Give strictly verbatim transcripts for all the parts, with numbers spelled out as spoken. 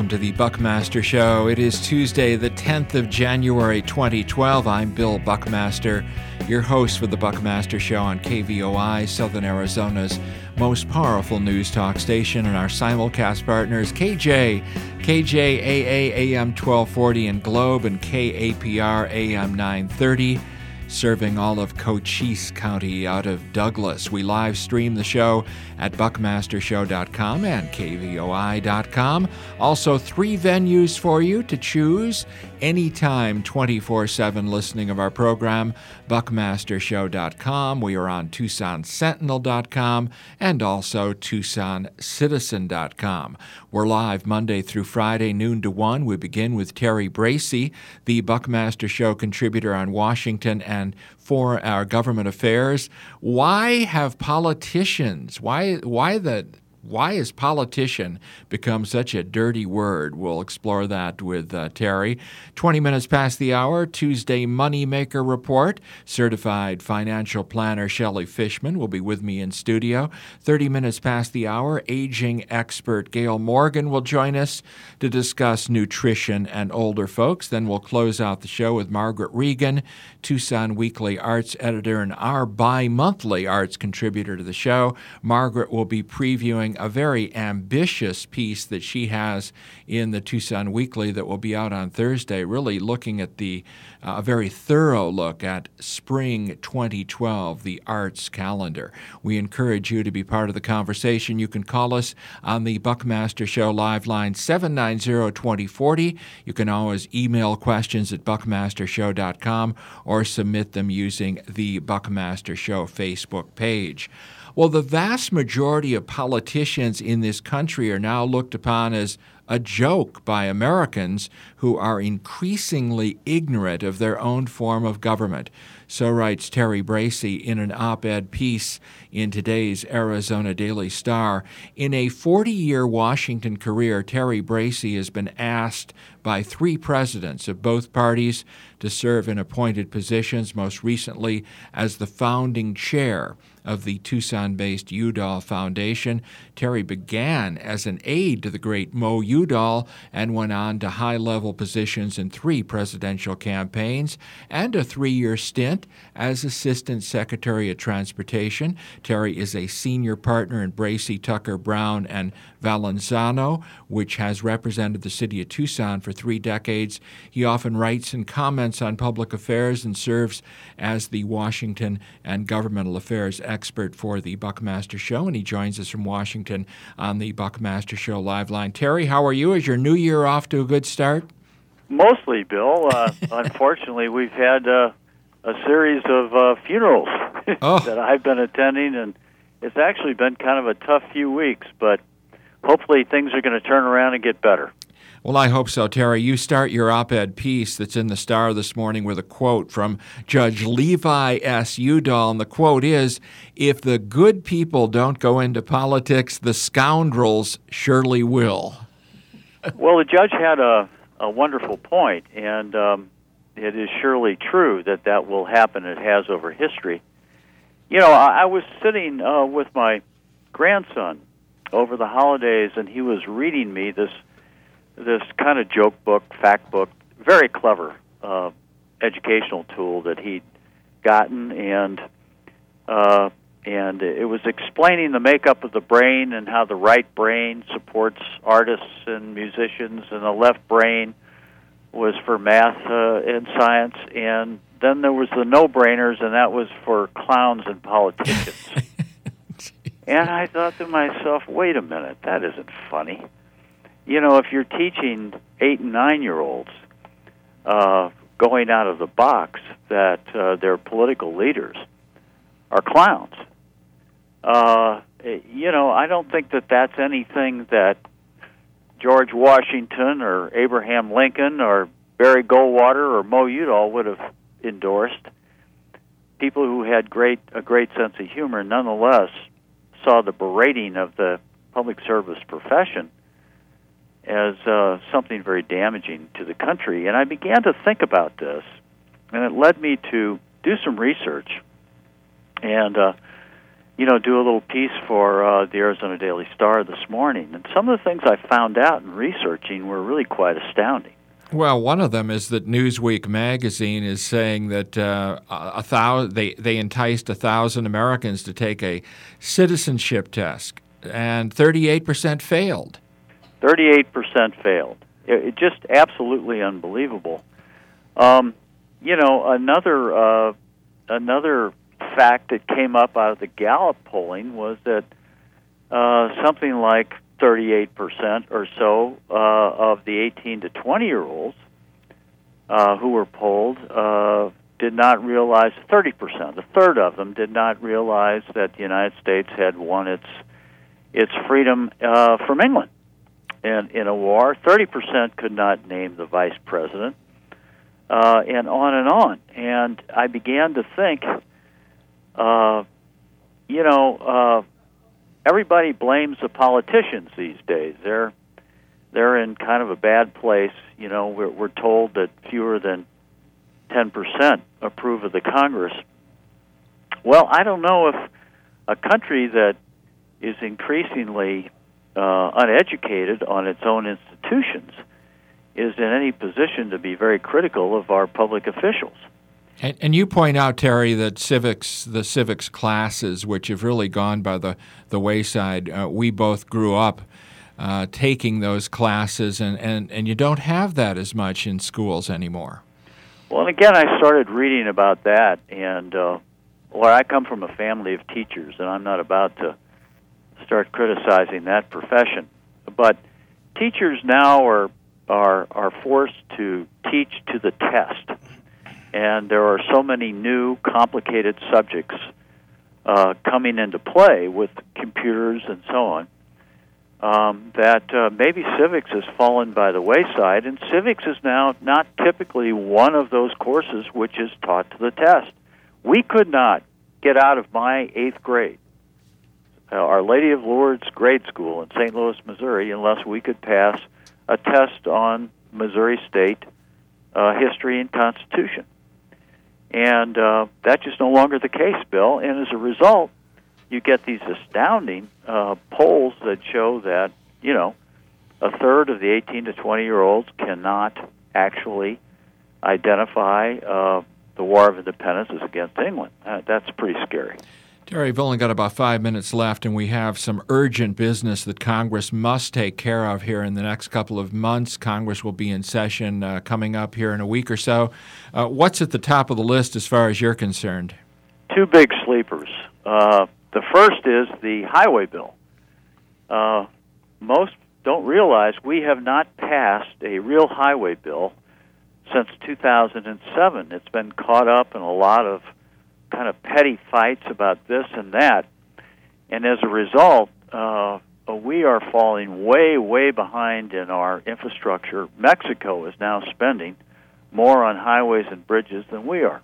welcome to the Buckmaster Show. It is Tuesday, the tenth of January, twenty twelve. I'm Bill Buckmaster, your host for the Buckmaster Show on K V O I, Southern Arizona's most powerful news talk station, and our simulcast partners, K J, K J A A A M twelve forty in Globe, and K A P R A M nine thirty. Serving all of Cochise County out of Douglas. We live stream the show at buckmaster show dot com and K V O I dot com. Also, three venues for you to choose anytime, twenty-four seven listening of our program. buckmaster show dot com. We are on tucson sentinel dot com and also tucson citizen dot com. We're live Monday through Friday, noon to one. We begin with Terry Bracey, the Buckmaster Show contributor on Washington and for our government affairs. Why have politicians, why why the Why has politician become such a dirty word? We'll explore that with uh, Terry. twenty minutes past the hour, Tuesday Moneymaker Report. Certified financial planner Shelley Fishman will be with me in studio. thirty minutes past the hour, aging expert Gail Morgan will join us to discuss nutrition and older folks. Then we'll close out the show with Margaret Regan, Tucson Weekly arts editor and our bi-monthly arts contributor to the show. Margaret will be previewing a very ambitious piece that she has in the Tucson Weekly that will be out on Thursday, really looking at the uh, a very thorough look at spring twenty twelve, the arts calendar. We encourage you to be part of the conversation. You can call us on the Buckmaster Show live line seven nine zero, two zero four zero. You can always email questions at buckmaster show dot com or submit them using the Buckmaster Show Facebook page. Well, the vast majority of politicians in this country are now looked upon as a joke by Americans who are increasingly ignorant of their own form of government. So writes Terry Bracey in an op-ed piece in today's Arizona Daily Star. In a forty-year Washington career, Terry Bracey has been asked by three presidents of both parties to serve in appointed positions, most recently as the founding chair of the Tucson-based Udall Foundation. Terry began as an aide to the great Mo Udall and went on to high-level positions in three presidential campaigns and a three-year stint as Assistant Secretary of Transportation. Terry is a senior partner in Bracey, Tucker, Brown, and Valenzano, which has represented the city of Tucson for three decades. He often writes and comments on public affairs and serves as the Washington and governmental affairs expert for the Buckmaster Show, and he joins us from Washington on the Buckmaster Show live line. Terry, how are you? Is your new year off to a good start? Mostly, Bill. Uh, unfortunately, we've had uh, a series of uh, funerals oh. that I've been attending, and it's actually been kind of a tough few weeks, but hopefully things are going to turn around and get better. Well, I hope so, Terry. You start your op-ed piece that's in the Star this morning with a quote from Judge Levi S. Udall, and the quote is, "If the good people don't go into politics, the scoundrels surely will." Well, the judge had a, a wonderful point, and um, it is surely true that that will happen. It has over history. You know, I, I was sitting uh, with my grandson over the holidays, and he was reading me this this kind of joke book, fact book, very clever uh, educational tool that he'd gotten, and uh, and it was explaining the makeup of the brain and how the right brain supports artists and musicians, and the left brain was for math uh, and science, and then there was the no-brainers, and that was for clowns and politicians. And I thought to myself, wait a minute, that isn't funny. You know, if you're teaching eight and nine-year-olds uh, going out of the box that uh, their political leaders are clowns, uh, you know, I don't think that that's anything that George Washington or Abraham Lincoln or Barry Goldwater or Mo Udall would have endorsed. People who had great a great sense of humor, nonetheless, saw the berating of the public service profession as uh, something very damaging to the country. And I began to think about this, and it led me to do some research. And uh, you know, do a little piece for uh, the Arizona Daily Star this morning. And some of the things I found out in researching were really quite astounding. Well, one of them is that Newsweek magazine is saying that uh, a thousand, they, they enticed a thousand Americans to take a citizenship test, and thirty-eight percent failed. thirty-eight percent failed. It, it just absolutely unbelievable. Um, you know, another uh, another fact that came up out of the Gallup polling was that uh, something like thirty-eight percent or so uh, of the eighteen to twenty-year-olds uh, who were polled uh, did not realize, thirty percent, a third of them did not realize that the United States had won its its freedom uh, from England in, in a war. thirty percent could not name the vice president, uh, and on and on. And I began to think, uh, you know, uh, everybody blames the politicians these days. They're they're in kind of a bad place. You know, we're, we're told that fewer than ten percent approve of the Congress. Well, I don't know if a country that is increasingly uh, uneducated on its own institutions is in any position to be very critical of our public officials. And, and you point out, Terry, that civics, the civics classes, which have really gone by the, the wayside, uh, we both grew up uh, taking those classes, and, and, and you don't have that as much in schools anymore. Well, and again, I started reading about that, and uh, well, I come from a family of teachers, and I'm not about to start criticizing that profession. But teachers now are are are forced to teach to the test. And there are so many new, complicated subjects uh, coming into play with computers and so on um, that uh, maybe civics has fallen by the wayside, and civics is now not typically one of those courses which is taught to the test. We could not get out of my eighth grade, uh, Our Lady of Lourdes grade school in Saint Louis, Missouri, unless we could pass a test on Missouri State uh, history and Constitution. And uh, that's just no longer the case, Bill. And as a result, you get these astounding uh, polls that show that, you know, a third of the eighteen to twenty-year-olds cannot actually identify uh, the War of Independence as against England. Uh, that's pretty scary. Terry, we've only got about five minutes left, and we have some urgent business that Congress must take care of here in the next couple of months. Congress will be in session uh, coming up here in a week or so. Uh, what's at the top of the list as far as you're concerned? Two big sleepers. Uh, the first is the highway bill. Uh, most don't realize we have not passed a real highway bill since two thousand seven. It's been caught up in a lot of kind of petty fights about this and that, and as a result, uh, we are falling way, way behind in our infrastructure. Mexico is now spending more on highways and bridges than we are.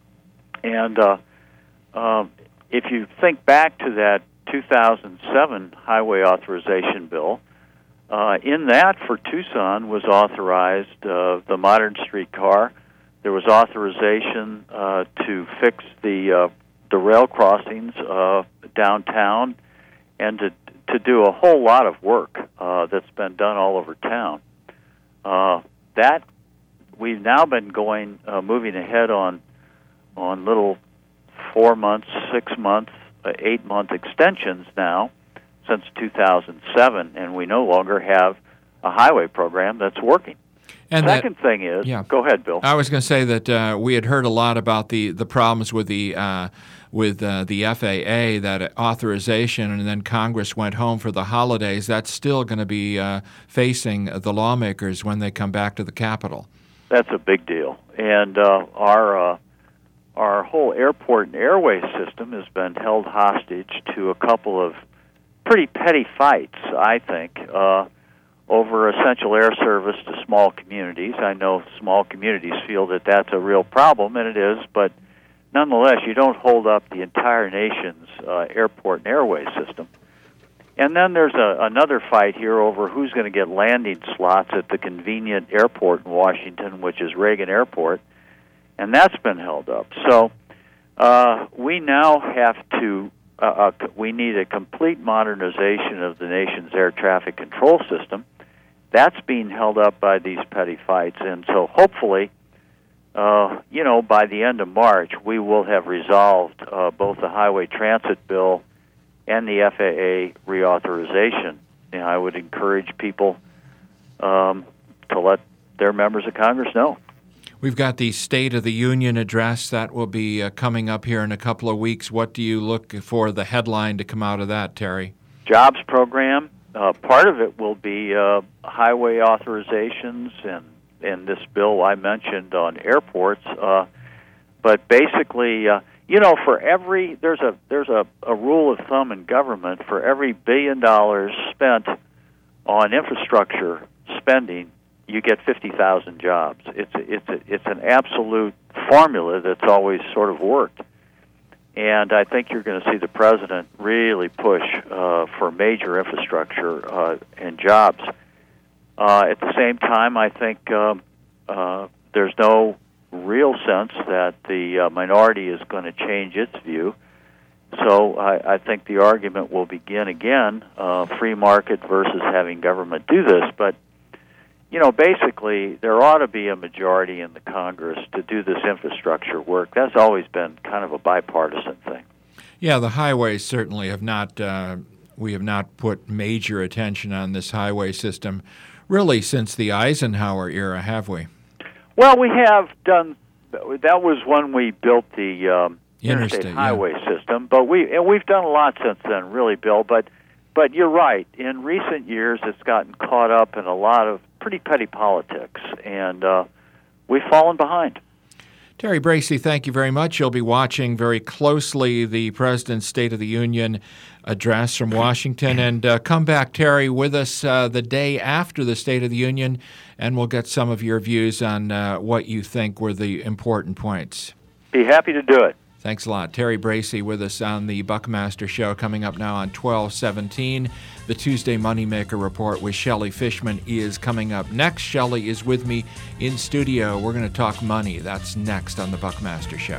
And uh, uh, if you think back to that two thousand seven highway authorization bill, uh, in that for Tucson was authorized uh, the modern streetcar. There was authorization uh, to fix the uh, the rail crossings uh, downtown, and to to do a whole lot of work uh, that's been done all over town. Uh, that we've now been going uh, moving ahead on on little four months, six months, uh, eight month extensions now since two thousand seven, and we no longer have a highway program that's working. And Second that, thing is, yeah. Go ahead, Bill. I was going to say that uh, we had heard a lot about the, the problems with the uh, with uh, the F A A, that authorization, and then Congress went home for the holidays. That's still going to be uh, facing the lawmakers when they come back to the Capitol. That's a big deal, and uh, our uh, our whole airport and airway system has been held hostage to a couple of pretty petty fights, I think. Uh, over essential air service to small communities. I know small communities feel that that's a real problem, and it is, but nonetheless, you don't hold up the entire nation's uh, airport and airway system. And then there's a, another fight here over who's going to get landing slots at the convenient airport in Washington, which is Reagan Airport, and that's been held up. So uh, we now have to uh, we need a complete modernization of the nation's air traffic control system. That's being held up by these petty fights, and so hopefully, uh, you know, by the end of March, we will have resolved uh, both the highway transit bill and the F A A reauthorization. And I would encourage people um, to let their members of Congress know. We've got the State of the Union address that will be uh, coming up here in a couple of weeks. What do you look for the headline to come out of that, Terry? Jobs program. Uh, part of it will be uh, highway authorizations and, and this bill I mentioned on airports. Uh, but basically, uh, you know, for every there's a there's a, a rule of thumb in government. For every billion dollars spent on infrastructure spending, you get fifty thousand jobs. It's a, it's a, it's an absolute formula that's always sort of worked. And I think you're going to see the president really push uh, for major infrastructure uh, and jobs. Uh, at the same time, I think um, uh, there's no real sense that the uh, minority is going to change its view. So I, I think the argument will begin again, uh, free market versus having government do this. But you know, basically, there ought to be a majority in the Congress to do this infrastructure work. That's always been kind of a bipartisan thing. Yeah, the highways certainly have not, uh, we have not put major attention on this highway system really since the Eisenhower era, have we? Well, we have done, that was when we built the um, interstate, interstate highway yeah. system, but we, and we've done a lot since then, really, Bill, but But you're right. In recent years, it's gotten caught up in a lot of pretty petty politics, and uh, we've fallen behind. Terry Bracey, thank you very much. You'll be watching very closely the President's State of the Union address from Washington. And uh, come back, Terry, with us uh, the day after the State of the Union, and we'll get some of your views on uh, what you think were the important points. Be happy to do it. Thanks a lot. Terry Bracey with us on the Buckmaster Show, coming up now on twelve seventeen. The Tuesday Moneymaker Report with Shelley Fishman is coming up next. Shelley is with me in studio. We're going to talk money. That's next on the Buckmaster Show.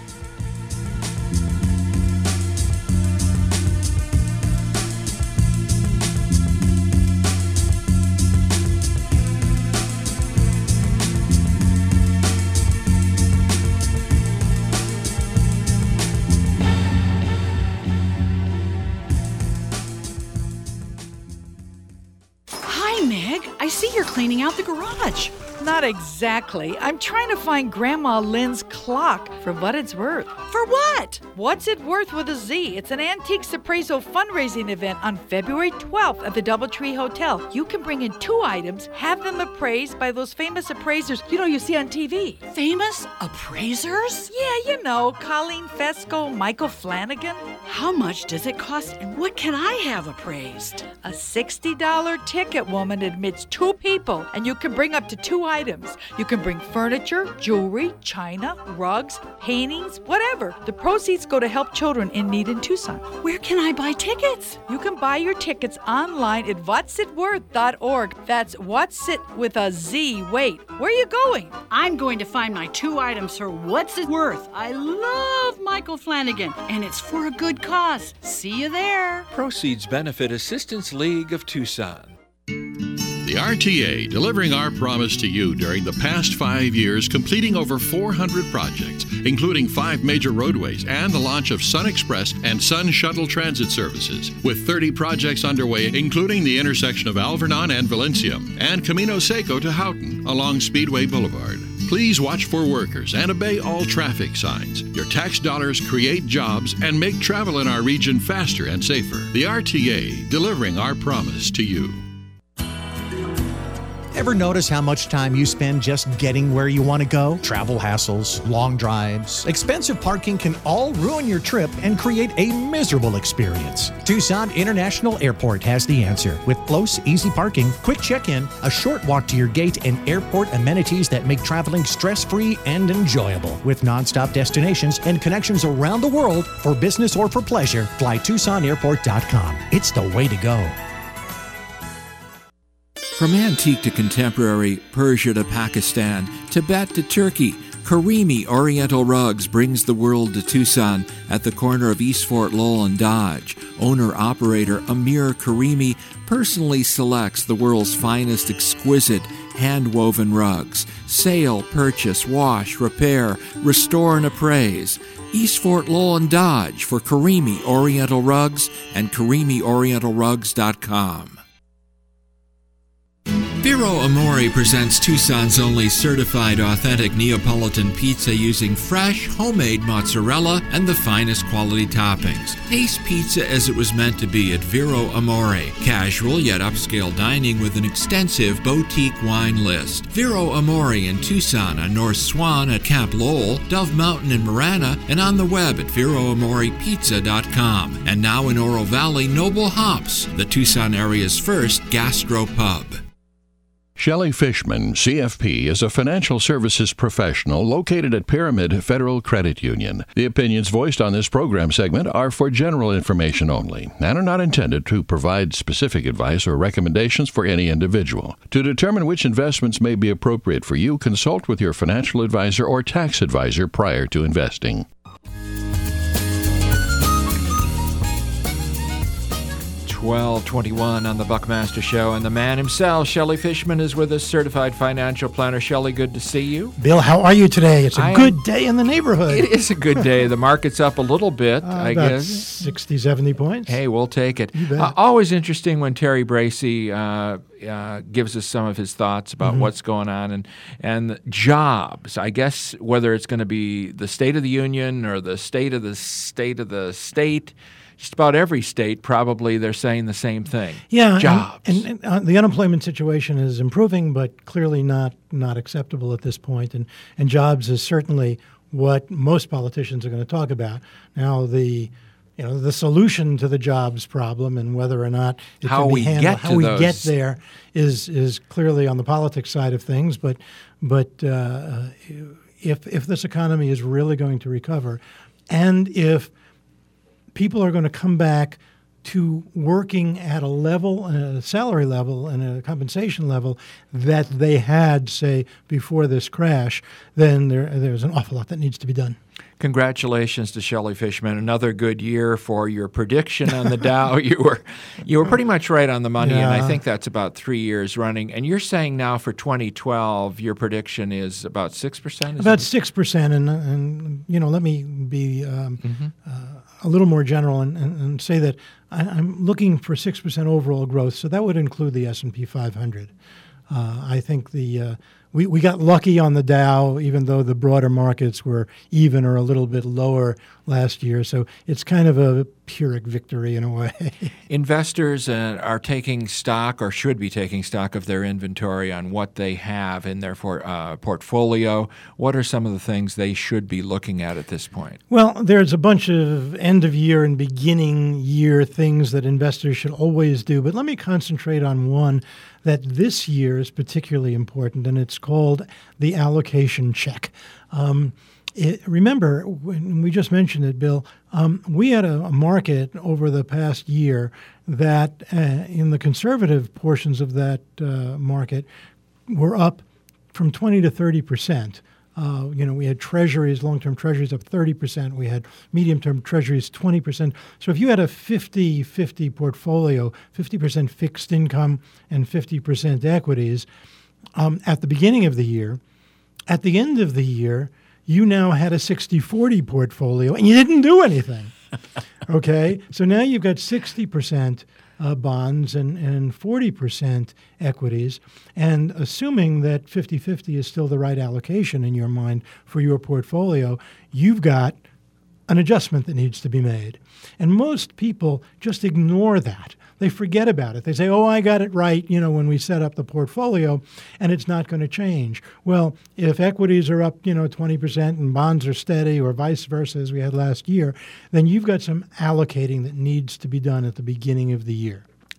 I see you're cleaning out the garage. Not exactly. I'm trying to find Grandma Lynn's clock for what it's worth. For what? What's It Worth with a Z? It's an Antiques Appraisal fundraising event on February twelfth at the Doubletree Hotel. You can bring in two items, have them appraised by those famous appraisers you know you see on T V. Famous appraisers? Yeah, you know, Colleen Fesco, Michael Flanagan. How much does it cost and what can I have appraised? A sixty dollars ticket, woman, admits two people, and you can bring up to two items. You can bring furniture, jewelry, china, rugs, paintings, whatever. The proceeds go to help children in need in Tucson. Where can I buy tickets? You can buy your tickets online at what's it worth dot org. That's What's It with a Z. Wait, where are you going? I'm going to find my two items for What's It Worth. I love Michael Flanagan, and it's for a good cause. See you there. Proceeds benefit Assistance League of Tucson. The R T A, delivering our promise to you during the past five years, completing over four hundred projects, including five major roadways and the launch of Sun Express and Sun Shuttle transit services, with thirty projects underway, including the intersection of Alvernon and Valencia, and Camino Seco to Houghton along Speedway Boulevard. Please watch for workers and obey all traffic signs. Your tax dollars create jobs and make travel in our region faster and safer. The R T A, delivering our promise to you. Ever notice how much time you spend just getting where you want to go? Travel hassles, long drives, expensive parking can all ruin your trip and create a miserable experience. Tucson International Airport has the answer. With close, easy parking, quick check-in, a short walk to your gate, and airport amenities that make traveling stress-free and enjoyable. With nonstop destinations and connections around the world for business or for pleasure, fly Tucson Airport dot com. It's the way to go. From antique to contemporary, Persia to Pakistan, Tibet to Turkey, Karimi Oriental Rugs brings the world to Tucson at the corner of East Fort Lowell and Dodge. Owner-operator Amir Karimi personally selects the world's finest exquisite hand-woven rugs. Sale, purchase, wash, repair, restore, and appraise. East Fort Lowell and Dodge for Karimi Oriental Rugs and karimi oriental rugs dot com. Vero Amore presents Tucson's only certified authentic Neapolitan pizza using fresh, homemade mozzarella and the finest quality toppings. Taste pizza as it was meant to be at Vero Amore. Casual yet upscale dining with an extensive boutique wine list. Vero Amore in Tucson on North Swan at Camp Lowell, Dove Mountain in Marana, and on the web at vero amore pizza dot com. And now in Oro Valley, Noble Hops, the Tucson area's first gastro pub. Shelley Fishman, C F P, is a financial services professional located at Pyramid Federal Credit Union. The opinions voiced on this program segment are for general information only and are not intended to provide specific advice or recommendations for any individual. To determine which investments may be appropriate for you, consult with your financial advisor or tax advisor prior to investing. twelve twenty-one on the Buckmaster Show, and the man himself, Shelley Fishman, is with us, certified financial planner. Shelley, good to see you. Bill, how are you today? It's a I good am, day in the neighborhood. It is a good day. The market's up a little bit, uh, I about guess. sixty, seventy points. Hey, we'll take it. You bet. Uh, always interesting when Terry Bracey uh, uh, gives us some of his thoughts about Mm-hmm. what's going on and and jobs. I guess whether it's going to be the State of the Union or the state of the state of the state. Just about every state, probably, they're saying the same thing. Yeah, jobs. And, and, and uh, the unemployment situation is improving, but clearly not not acceptable at this point. And and jobs is certainly what most politicians are going to talk about. Now, the you know the solution to the jobs problem and whether or not it how can be we handled, get how to we those. get there is is clearly on the politics side of things. But but uh, if if this economy is really going to recover, and if people are going to come back to working at a level, a salary level, and a compensation level that they had, say, before this crash, then there, there's an awful lot that needs to be done. Congratulations to Shelley Fishman. Another good year for your prediction on the Dow. You were you were pretty much right on the money, Yeah. and I think that's about three years running. And you're saying now for twenty twelve, your prediction is about six percent? About six percent, and, and, you know, let me be um, mm-hmm. uh, a little more general and, and, and say that I, I'm looking for six percent overall growth, so that would include the S and P five hundred. Uh, I think the uh, we, we got lucky on the Dow, even though the broader markets were even or a little bit lower last year. So it's kind of a Pyrrhic victory in a way. Investors uh, are taking stock or should be taking stock of their inventory on what they have in their for, uh, portfolio. What are some of the things they should be looking at at this point? Well, there's a bunch of end-of-year and beginning-year things that investors should always do, but let me concentrate on one that this year is particularly important, and it's called the allocation check. Um, it, remember, when we just mentioned it, Bill, um, we had a, a market over the past year that uh, in the conservative portions of that uh, market were up from twenty to thirty percent. Uh, you know, we had treasuries, long-term treasuries up thirty percent. We had medium-term treasuries twenty percent. So if you had a fifty-fifty portfolio, fifty percent fixed income and fifty percent equities, um, at the beginning of the year, at the end of the year, you now had a sixty-forty portfolio and you didn't do anything. Okay? So now you've got sixty percent Uh, bonds and, and forty percent equities, and assuming that fifty-fifty is still the right allocation in your mind for your portfolio, you've got an adjustment that needs to be made. And most people just ignore that. They forget about it. They say, oh, I got it right, you know, when we set up the portfolio, and it's not going to change. Well, if equities are up, you know, twenty percent and bonds are steady or vice versa, as we had last year, then you've got some allocating that needs to be done at the beginning of the year.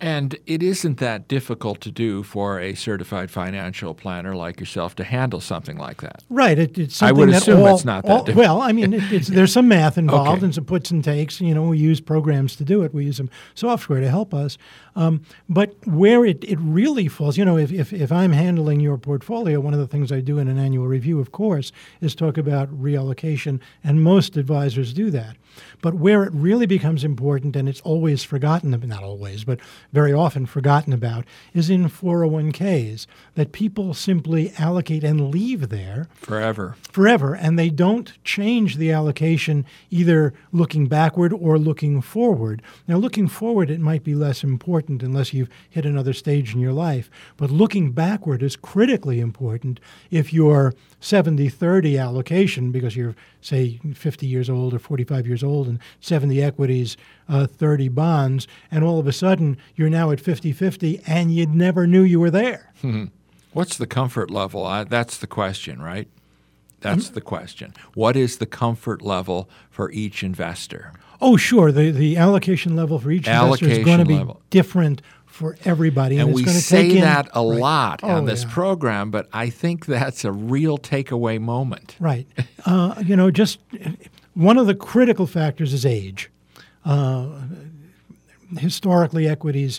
And it isn't that difficult to do for a certified financial planner like yourself to handle something like that. Right. It, it's I something would that assume all, it's not that all, difficult. Well, I mean, it, it's, there's some math involved Okay. and some puts and takes. You know, we use programs to do it. We use some software to help us. Um, but where it, it really falls, you know, if, if, if I'm handling your portfolio, one of the things I do in an annual review, of course, is talk about reallocation, and most advisors do that. But where it really becomes important, and it's always forgotten, not always, but very often forgotten about, is in four oh one k's, that people simply allocate and leave there Forever. forever, and they don't change the allocation either looking backward or looking forward. Now, looking forward, it might be less important unless you've hit another stage in your life, but looking backward is critically important if your seventy thirty allocation, because you're, say, fifty years old or forty-five years old and seventy equities, uh, thirty bonds, and all of a sudden you're now at fifty fifty and you never knew you were there. Hmm. What's the comfort level? I, that's the question, right? That's the question. What is the comfort level for each investor? Oh, sure. The the allocation level for each investor is Allocation going to be level. different for everybody. And it's we going to say take in, that a right. lot Oh, on this yeah. program, but I think that's a real takeaway moment. Right. Uh, you know, just one of the critical factors is age. Uh, historically, equities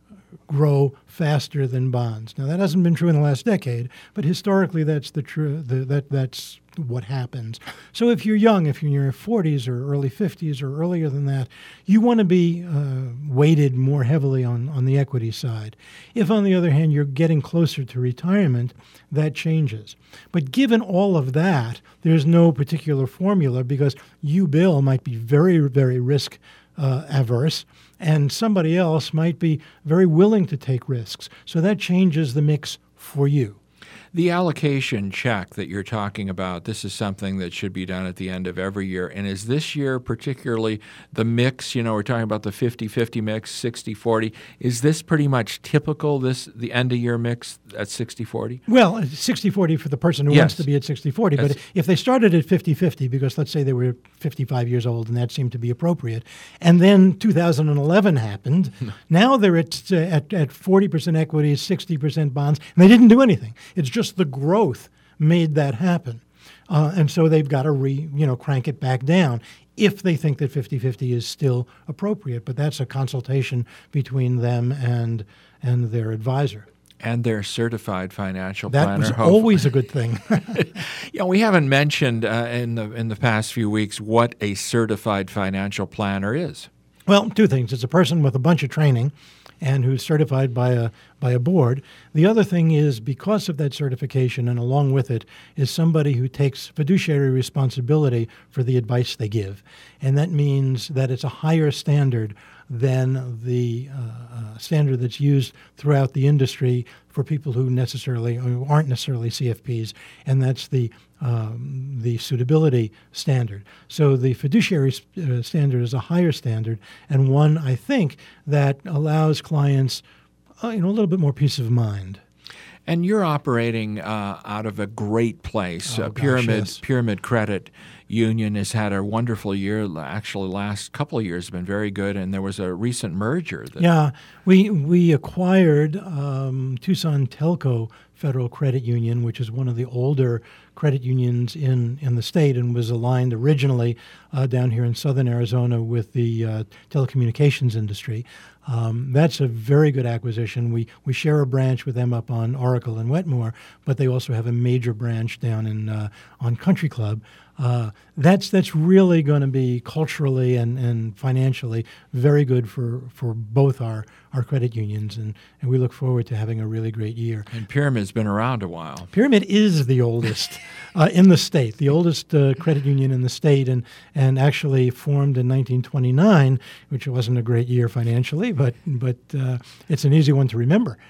grow faster than bonds. Now, that hasn't been true in the last decade, but historically, that's the true. The, that that's what happens. So, if you're young, if you're in your forties or early fifties or earlier than that, you want to be uh, weighted more heavily on on the equity side. If, on the other hand, you're getting closer to retirement, that changes. But given all of that, there's no particular formula because you, Bill, might be very, very risk uh, averse, and somebody else might be very willing to take risks. So that changes the mix for you. The allocation check that you're talking about, this is something that should be done at the end of every year. And is this year particularly the mix, you know, we're talking about the fifty fifty mix, sixty forty. Is this pretty much typical, this the end-of-year mix at sixty forty? Well, sixty forty for the person who Yes. wants to be at sixty forty. But That's- if they started at fifty fifty, because let's say they were fifty-five years old and that seemed to be appropriate, and then two thousand eleven happened, now they're at, uh, at, at forty percent equities, sixty percent bonds, and they didn't do anything. It's just the growth made that happen. Uh, and so they've got to re, you know, crank it back down if they think that fifty fifty is still appropriate. But that's a consultation between them and and their advisor. And their certified financial That planner. was hopefully. always a good thing. You know, we haven't mentioned uh, in the in the past few weeks what a certified financial planner is. Well, two things. It's a person with a bunch of training and who's certified by a by a board. The other thing is, because of that certification and along with it, is somebody who takes fiduciary responsibility for the advice they give. And that means that it's a higher standard than the uh, uh, standard that's used throughout the industry for people who necessarily who aren't necessarily C F Ps, and that's the um, the suitability standard. So the fiduciary uh, standard is a higher standard, and one, I think, that allows clients uh, you know a little bit more peace of mind. And you're operating uh, out of a great place. Oh, uh, gosh, Pyramid yes. Pyramid Credit Union has had a wonderful year. Actually, last couple of years have been very good, and there was a recent merger. That Yeah, we we acquired um, Tucson Telco Federal Credit Union, which is one of the older credit unions in, in the state and was aligned originally uh, down here in southern Arizona with the uh, telecommunications industry. Um, that's a very good acquisition. We we share a branch with them up on Oracle and Wetmore, but they also have a major branch down in uh, on Country Club. Uh, that's that's really going to be culturally and, and financially very good for, for both our, our credit unions, and, and we look forward to having a really great year. And Pyramid's been around a while. Pyramid is the oldest uh, in the state, the oldest uh, credit union in the state, and, and actually formed in nineteen twenty-nine, which wasn't a great year financially, but but uh, it's an easy one to remember.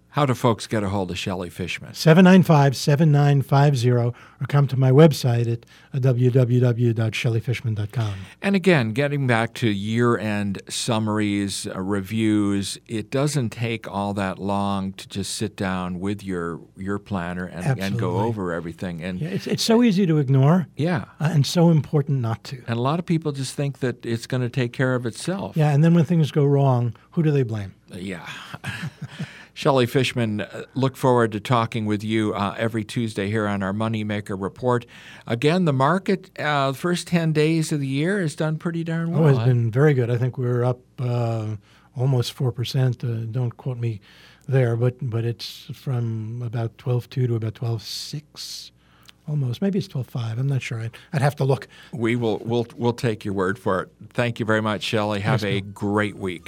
How do folks get a hold of Shelley Fishman? seven nine five, seven nine five zero, or come to my website at w w w dot shelley fishman dot com. And again, getting back to year-end summaries, uh, reviews, it doesn't take all that long to just sit down with your your planner and, and go over everything. And yeah, it's, it's so easy to ignore. Yeah. Uh, and so important not to. And a lot of people just think that it's going to take care of itself. Yeah, and then when things go wrong, who do they blame? Uh, yeah. Shelley Fishman, uh, look forward to talking with you uh, every Tuesday here on our Moneymaker Report. Again, the market, uh, the first ten days of the year has done pretty darn well. Oh, it's been very good. I think we're up uh, almost four percent. Uh, don't quote me there, but but it's from about twelve point two to about twelve point six. Almost. Maybe it's twelve point five. I'm not sure. I'd, I'd have to look. We will we'll, we'll take your word for it. Thank you very much, Shelley. Have yes, a no. great week.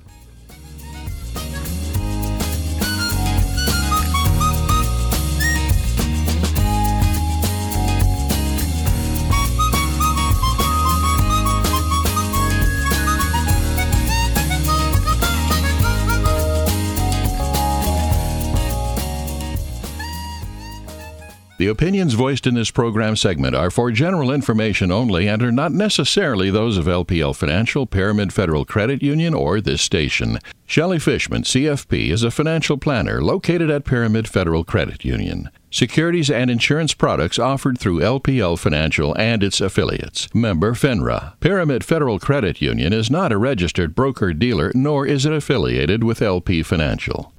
The opinions voiced in this program segment are for general information only and are not necessarily those of L P L Financial, Pyramid Federal Credit Union, or this station. Shelley Fishman, C F P, is a financial planner located at Pyramid Federal Credit Union. Securities and insurance products offered through L P L Financial and its affiliates. Member FINRA. Pyramid Federal Credit Union is not a registered broker-dealer, nor is it affiliated with L P Financial.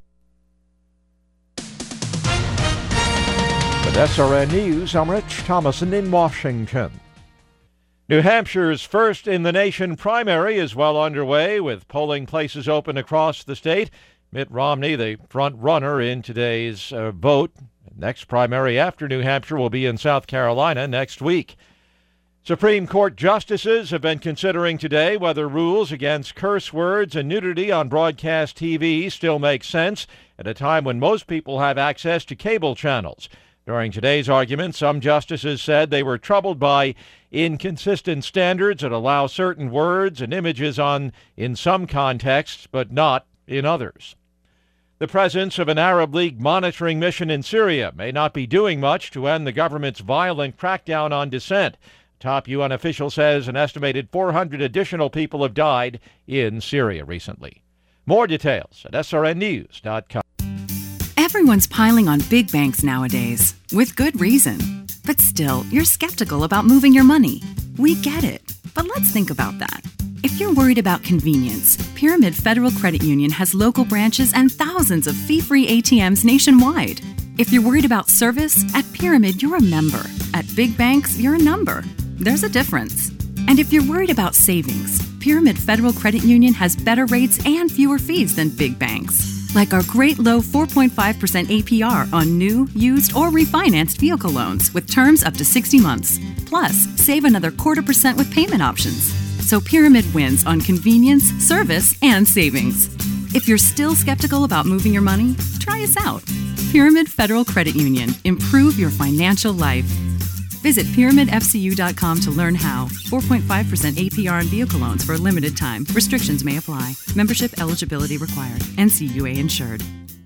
S R N News, I'm Rich Thomason in Washington. New Hampshire's first in the nation primary is well underway, with polling places open across the state. Mitt Romney, the front runner in today's uh, vote. Next primary after New Hampshire will be in South Carolina next week. Supreme Court justices have been considering today whether rules against curse words and nudity on broadcast T V still make sense at a time when most people have access to cable channels. During today's argument, some justices said they were troubled by inconsistent standards that allow certain words and images on in some contexts, but not in others. The presence of an Arab League monitoring mission in Syria may not be doing much to end the government's violent crackdown on dissent. A top U N official says an estimated four hundred additional people have died in Syria recently. More details at S R N news dot com. Everyone's piling on big banks nowadays, with good reason. But still, you're skeptical about moving your money. We get it, but let's think about that. If you're worried about convenience, Pyramid Federal Credit Union has local branches and thousands of fee-free A T Ms nationwide. If you're worried about service, at Pyramid, you're a member. At big banks, you're a number. There's a difference. And if you're worried about savings, Pyramid Federal Credit Union has better rates and fewer fees than big banks. Like our great low four point five percent A P R on new, used, or refinanced vehicle loans with terms up to sixty months. Plus, save another quarter percent with payment options. So Pyramid wins on convenience, service, and savings. If you're still skeptical about moving your money, try us out. Pyramid Federal Credit Union. Improve your financial life. Visit pyramid f c u dot com to learn how. four point five percent A P R on vehicle loans for a limited time. Restrictions may apply. Membership eligibility required. N C U A insured.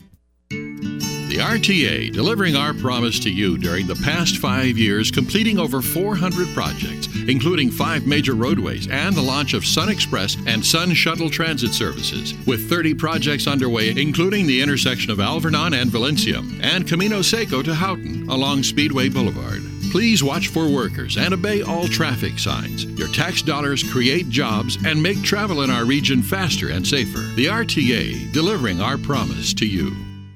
The R T A, delivering our promise to you during the past five years, completing over four hundred projects, including five major roadways and the launch of Sun Express and Sun Shuttle transit services, with thirty projects underway, including the intersection of Alvernon and Valencia, and Camino Seco to Houghton along Speedway Boulevard. Please watch for workers and obey all traffic signs. Your tax dollars create jobs and make travel in our region faster and safer. The R T A, delivering our promise to you.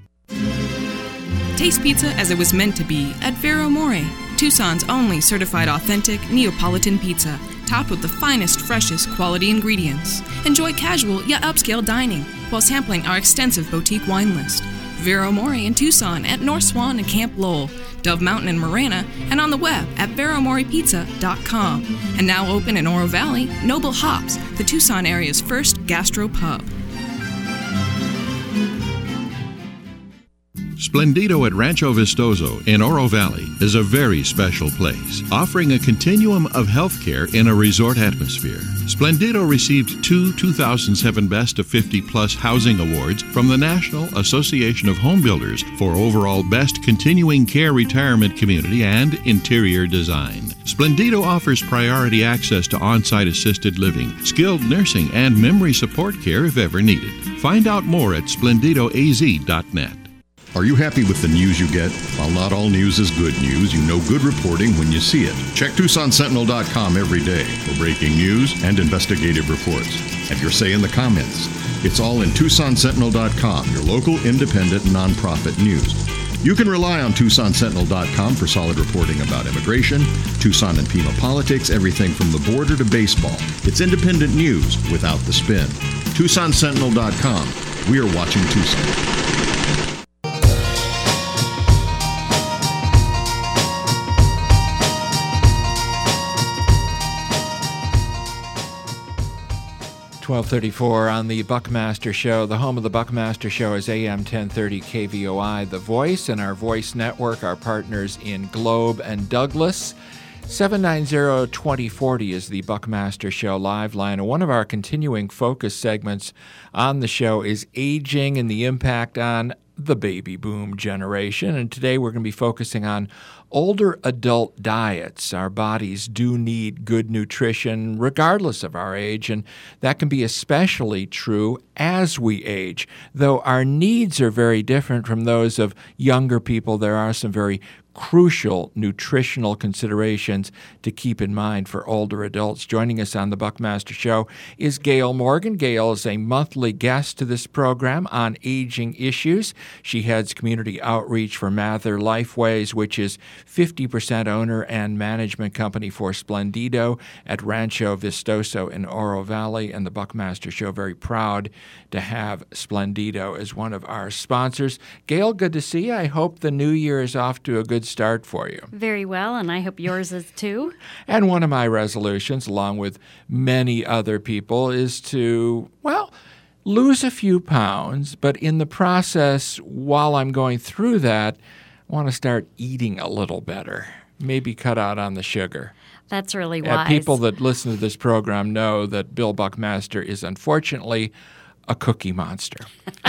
Taste pizza as it was meant to be at Vero More, Tucson's only certified authentic Neapolitan pizza, topped with the finest, freshest quality ingredients. Enjoy casual yet upscale dining while sampling our extensive boutique wine list. Vero More in Tucson at North Swan and Camp Lowell, Dove Mountain and Marana, and on the web at vero more pizza dot com. And now open in Oro Valley, Noble Hops, the Tucson area's first gastro pub. Splendido at Rancho Vistoso in Oro Valley is a very special place, offering a continuum of healthcare in a resort atmosphere. Splendido received two two thousand seven Best of fifty Plus Housing Awards from the National Association of Home Builders for overall Best Continuing Care Retirement Community and Interior Design. Splendido offers priority access to on-site assisted living, skilled nursing, and memory support care if ever needed. Find out more at splendido a z dot net. Are you happy with the news you get? While not all news is good news, you know good reporting when you see it. Check Tucson Sentinel dot com every day for breaking news and investigative reports. Have your say in the comments. It's all in Tucson Sentinel dot com, your local independent nonprofit news. You can rely on Tucson Sentinel dot com for solid reporting about immigration, Tucson and Pima politics, everything from the border to baseball. It's independent news without the spin. Tucson Sentinel dot com. We are watching Tucson. twelve thirty-four on the Buckmaster Show. The home of the Buckmaster Show is A M ten thirty K V O I, The Voice, and our Voice Network, our partners in Globe and Douglas. seven nine zero, two zero four zero is the Buckmaster Show live line. And one of our continuing focus segments on the show is aging and the impact on the baby boom generation. And today we're going to be focusing on older adult diets. Our bodies do need good nutrition regardless of our age, and that can be especially true as we age. Though our needs are very different from those of younger people, there are some very crucial nutritional considerations to keep in mind for older adults. Joining us on the Buckmaster Show is Gail Morgan. Gail is a monthly guest to this program on aging issues. She heads community outreach for Mather Lifeways, which is fifty percent owner and management company for Splendido at Rancho Vistoso in Oro Valley. And the Buckmaster Show very proud to have Splendido as one of our sponsors. Gail, good to see you. I hope the new year is off to a good start for you. Very well, and I hope yours is too. And one of my resolutions, along with many other people, is to, well, lose a few pounds, but in the process, while I'm going through that, I want to start eating a little better. Maybe cut out on the sugar. That's really wise. Uh, people that listen to this program know that Bill Buckmaster is unfortunately a cookie monster.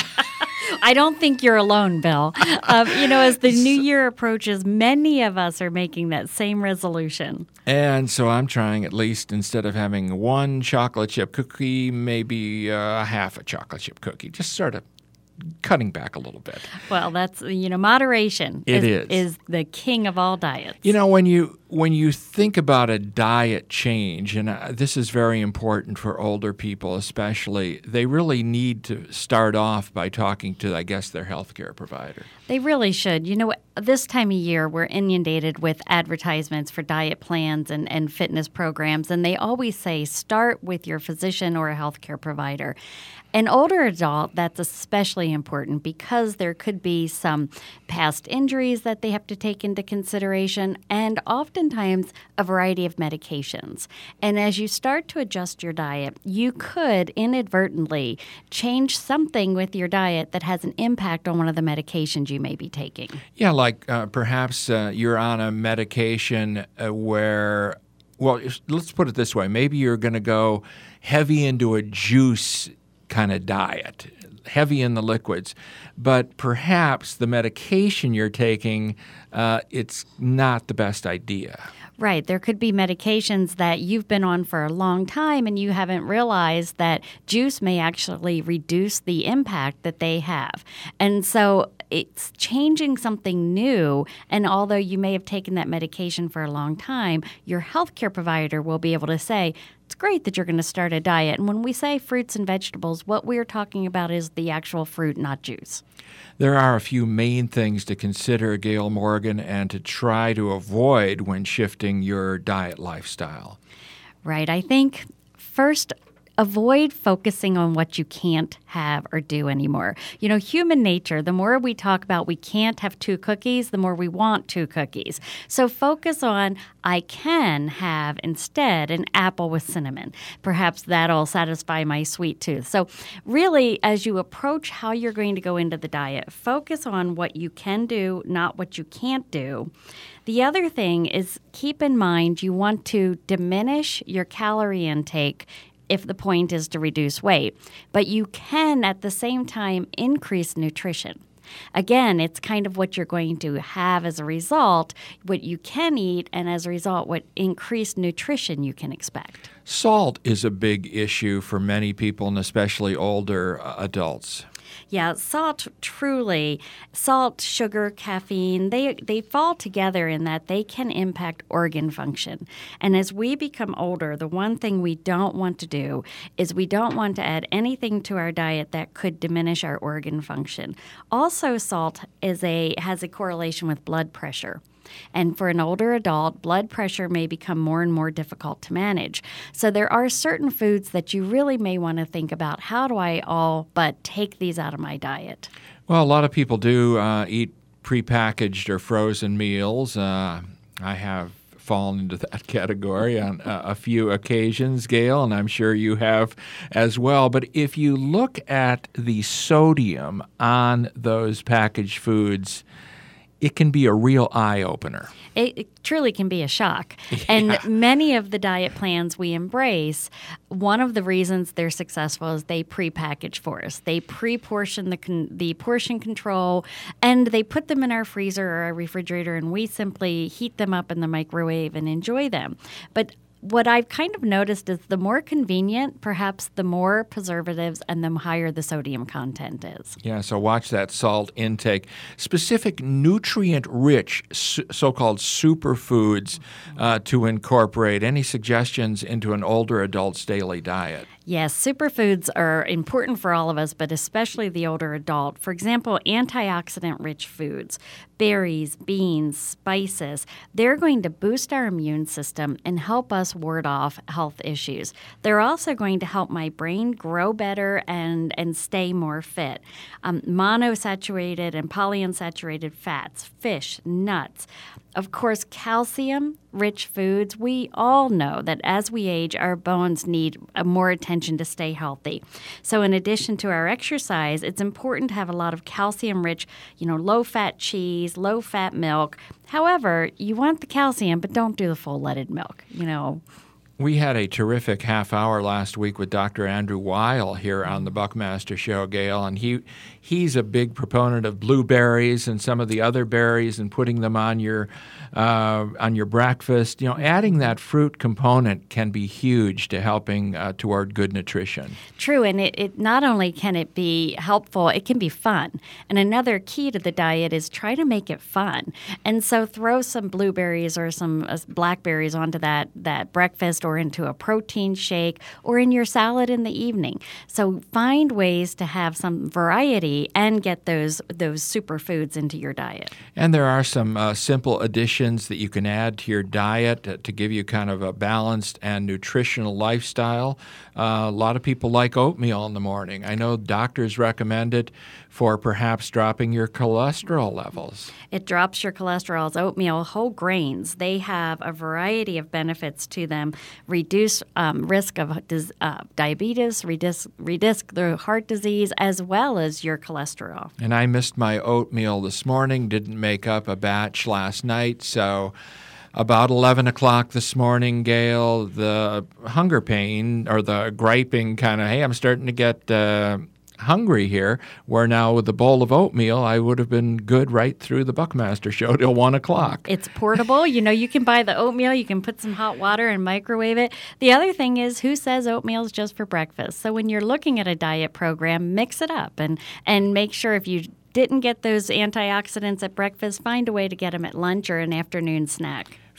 I don't think you're alone, Bill. Um, you know, as the new year approaches, many of us are making that same resolution. And so I'm trying, at least instead of having one chocolate chip cookie, maybe uh, half a chocolate chip cookie, just sort of cutting back a little bit. Well, that's, you know, moderation it is, is. is the king of all diets. You know, when you when you think about a diet change, and uh, this is very important for older people especially, they really need to start off by talking to, I guess, their healthcare provider. They really should. You know, this time of year, we're inundated with advertisements for diet plans and, and fitness programs, and they always say start with your physician or a healthcare provider. An older adult, that's especially important because there could be some past injuries that they have to take into consideration and oftentimes a variety of medications. And as you start to adjust your diet, you could inadvertently change something with your diet that has an impact on one of the medications you may be taking. Yeah, like uh, perhaps uh, you're on a medication uh, where, well, let's put it this way. Maybe you're going to go heavy into a juice kind of diet, heavy in the liquids, but perhaps the medication you're taking, uh, it's not the best idea. Right. There could be medications that you've been on for a long time and you haven't realized that juice may actually reduce the impact that they have. And so it's changing something new. And although you may have taken that medication for a long time, your healthcare provider will be able to say, it's great that you're going to start a diet. And when we say fruits and vegetables, what we're talking about is the actual fruit, not juice. There are a few main things to consider, Gail Morgan, and to try to avoid when shifting your diet lifestyle. Right. I think first, avoid focusing on what you can't have or do anymore. You know, human nature, the more we talk about we can't have two cookies, the more we want two cookies. So focus on I can have instead an apple with cinnamon. Perhaps that'll satisfy my sweet tooth. So really, as you approach how you're going to go into the diet, focus on what you can do, not what you can't do. The other thing is keep in mind you want to diminish your calorie intake if the point is to reduce weight. But you can, at the same time, increase nutrition. Again, it's kind of what you're going to have as a result, what you can eat, and as a result, what increased nutrition you can expect. Salt is a big issue for many people, and especially older uh, adults. Yeah, salt, truly, salt, sugar, caffeine, they they fall together in that they can impact organ function. And as we become older, the one thing we don't want to do is we don't want to add anything to our diet that could diminish our organ function. Also, salt is a has a correlation with blood pressure. And for an older adult, blood pressure may become more and more difficult to manage. So there are certain foods that you really may want to think about, how do I all but take these out of my diet? Well, a lot of people do uh, eat prepackaged or frozen meals. Uh, I have fallen into that category on uh, a few occasions, Gail, and I'm sure you have as well. But if you look at the sodium on those packaged foods, it can be a real eye-opener. It, it truly can be a shock. Yeah. And many of the diet plans we embrace, one of the reasons they're successful is they pre-package for us. They pre-portion the con- the portion control, and they put them in our freezer or our refrigerator, and we simply heat them up in the microwave and enjoy them. But what I've kind of noticed is the more convenient, perhaps the more preservatives and the higher the sodium content is. Yeah, so watch that salt intake. Specific nutrient-rich so-called superfoods uh, to incorporate. Any suggestions into an older adult's daily diet? Yes, superfoods are important for all of us, but especially the older adult. For example, antioxidant-rich foods, berries, beans, spices, they're going to boost our immune system and help us ward off health issues. They're also going to help my brain grow better and, and stay more fit. Um, monosaturated and polyunsaturated fats, fish, nuts. Of course, calcium-rich foods, we all know that as we age, our bones need more attention to stay healthy. So in addition to our exercise, it's important to have a lot of calcium-rich, you know, low-fat cheese, low-fat milk. However, you want the calcium, but don't do the full-leaded milk, you know. We had a terrific half hour last week with Doctor Andrew Weil here on the Buckmaster Show, Gail, and he he's a big proponent of blueberries and some of the other berries and putting them on your uh, on your breakfast. You know, adding that fruit component can be huge to helping uh, toward good nutrition. True, and it, it not only can it be helpful, it can be fun. And another key to the diet is try to make it fun. And so throw some blueberries or some uh, blackberries onto that that breakfast or into a protein shake or in your salad in the evening. So find ways to have some variety and get those those superfoods into your diet. And there are some uh, simple additions that you can add to your diet to, to give you kind of a balanced and nutritional lifestyle. Uh, a lot of people like oatmeal in the morning. I know doctors recommend it for perhaps dropping your cholesterol levels. It drops your cholesterol. Oatmeal, whole grains, they have a variety of benefits to them. Reduce um, risk of uh, diabetes, reduce, reduce the heart disease, as well as your cholesterol. And I missed my oatmeal this morning, didn't make up a batch last night, so about eleven o'clock this morning, Gail, the hunger pain or the griping kind of, hey, I'm starting to get uh, hungry here, where now with a bowl of oatmeal, I would have been good right through the Buckmaster Show till one o'clock. It's portable. You know, you can buy the oatmeal, you can put some hot water and microwave it. The other thing is, who says oatmeal is just for breakfast? So when you're looking at a diet program, mix it up and, and make sure if you didn't get those antioxidants at breakfast, find a way to get them at lunch or an afternoon snack.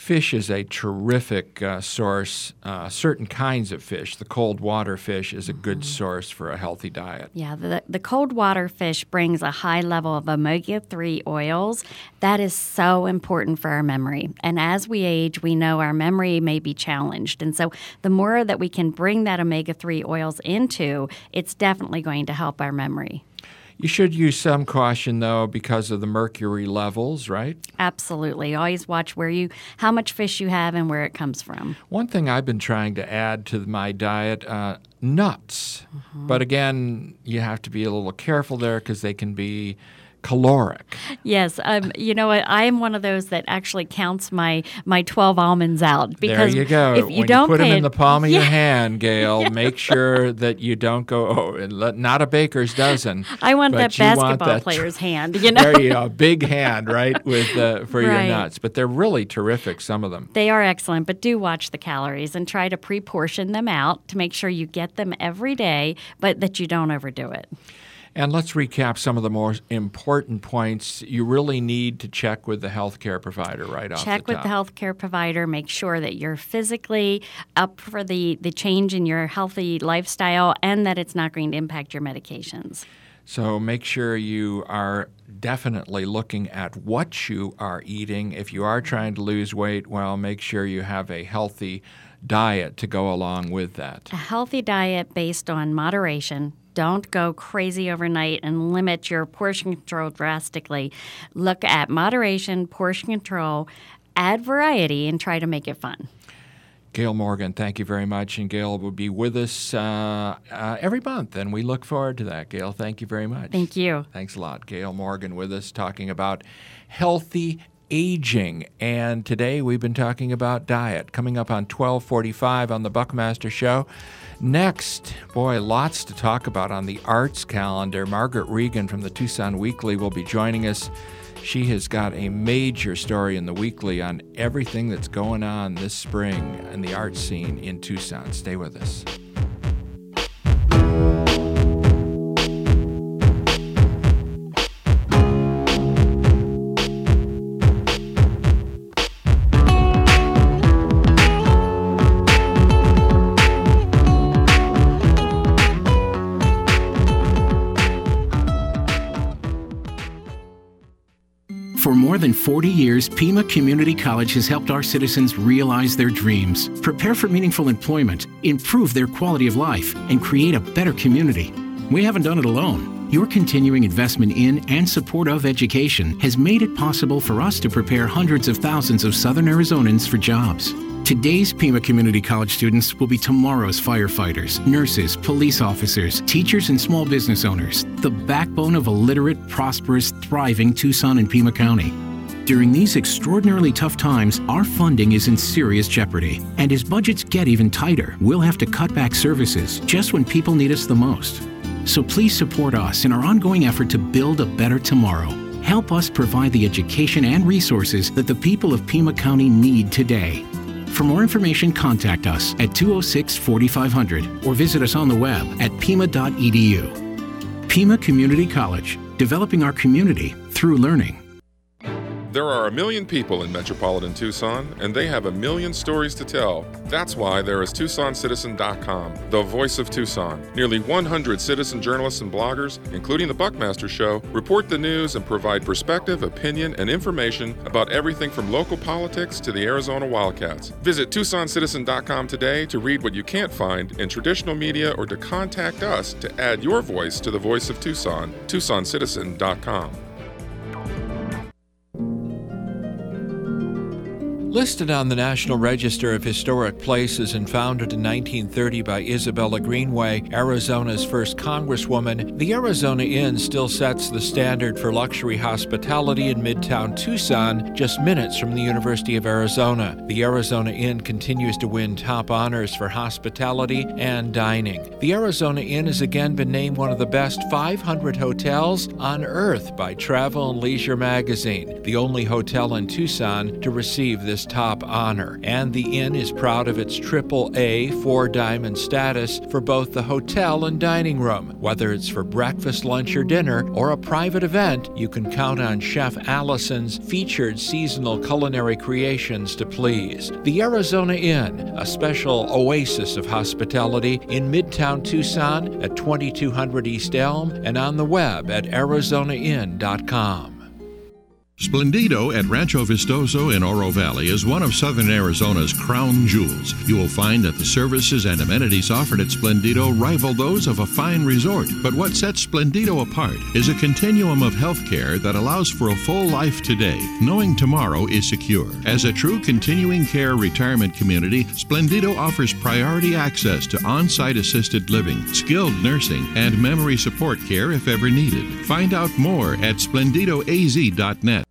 fish is a terrific uh, source. Uh, certain kinds of fish, the cold water fish, is a good mm-hmm. source for a healthy diet. Yeah, the, the cold water fish brings a high level of omega three oils. That is so important for our memory. And as we age, we know our memory may be challenged. And so the more that we can bring that omega three oils into, it's definitely going to help our memory. You should use some caution, though, because of the mercury levels, right? Absolutely. Always watch where you, how much fish you have and where it comes from. One thing I've been trying to add to my diet, uh, nuts. Mm-hmm. But again, you have to be a little careful there because they can be caloric. Yes. Um, you know what? I am one of those that actually counts my, my twelve almonds out. Because there you go. If you when don't you put them it, in the palm of yeah. your hand, Gail, yeah. make sure that you don't go, oh, not a baker's dozen. I want that basketball want that, player's hand, you know? There you go. Big hand, right, with uh, for right. your nuts. But they're really terrific, some of them. They are excellent, but do watch the calories and try to pre-portion them out to make sure you get them every day, but that you don't overdo it. And let's recap some of the more important points. You really need to check with the healthcare provider right off the top. Check with the healthcare provider. Make sure that you're physically up for the, the change in your healthy lifestyle and that it's not going to impact your medications. So make sure you are definitely looking at what you are eating. If you are trying to lose weight, well, make sure you have a healthy diet to go along with that. A healthy diet based on moderation. Don't go crazy overnight and limit your portion control drastically. Look at moderation, portion control, add variety, and try to make it fun. Gail Morgan, thank you very much. And Gail will be with us uh, uh, every month, and we look forward to that. Gail, thank you very much. Thank you. Thanks a lot. Gail Morgan with us talking about healthy aging. And today we've been talking about diet. Coming up on twelve forty-five on the Buckmaster Show. Next, boy, lots to talk about on the arts calendar. Margaret Regan from the Tucson Weekly will be joining us. She has got a major story in the Weekly on everything that's going on this spring in the art scene in Tucson. Stay with us. For more than forty years, Pima Community College has helped our citizens realize their dreams, prepare for meaningful employment, improve their quality of life, and create a better community. We haven't done it alone. Your continuing investment in and support of education has made it possible for us to prepare hundreds of thousands of Southern Arizonans for jobs. Today's Pima Community College students will be tomorrow's firefighters, nurses, police officers, teachers, and small business owners, the backbone of a literate, prosperous, thriving Tucson and Pima County. During these extraordinarily tough times, our funding is in serious jeopardy. And as budgets get even tighter, we'll have to cut back services just when people need us the most. So please support us in our ongoing effort to build a better tomorrow. Help us provide the education and resources that the people of Pima County need today. For more information, contact us at two oh six, forty-five hundred or visit us on the web at pima dot e d u. Pima Community College, developing our community through learning. There are a million people in metropolitan Tucson, and they have a million stories to tell. That's why there is Tucson Citizen dot com, the voice of Tucson. Nearly one hundred citizen journalists and bloggers, including the Buckmaster Show, report the news and provide perspective, opinion, and information about everything from local politics to the Arizona Wildcats. Visit Tucson Citizen dot com today to read what you can't find in traditional media or to contact us to add your voice to the voice of Tucson, Tucson Citizen dot com. Listed on the National Register of Historic Places and founded in nineteen thirty by Isabella Greenway, Arizona's first congresswoman, the Arizona Inn still sets the standard for luxury hospitality in Midtown Tucson, just minutes from the University of Arizona. The Arizona Inn continues to win top honors for hospitality and dining. The Arizona Inn has again been named one of the best five hundred hotels on earth by Travel and Leisure magazine, the only hotel in Tucson to receive this this top honor, and the Inn is proud of its triple A four-diamond status for both the hotel and dining room. Whether it's for breakfast, lunch, or dinner, or a private event, you can count on Chef Allison's featured seasonal culinary creations to please. The Arizona Inn, a special oasis of hospitality in Midtown Tucson at twenty-two hundred East Elm and on the web at arizona inn dot com. Splendido at Rancho Vistoso in Oro Valley is one of Southern Arizona's crown jewels. You will find that the services and amenities offered at Splendido rival those of a fine resort. But what sets Splendido apart is a continuum of health care that allows for a full life today, knowing tomorrow is secure. As a true continuing care retirement community, Splendido offers priority access to on-site assisted living, skilled nursing, and memory support care if ever needed. Find out more at splendido a z dot net.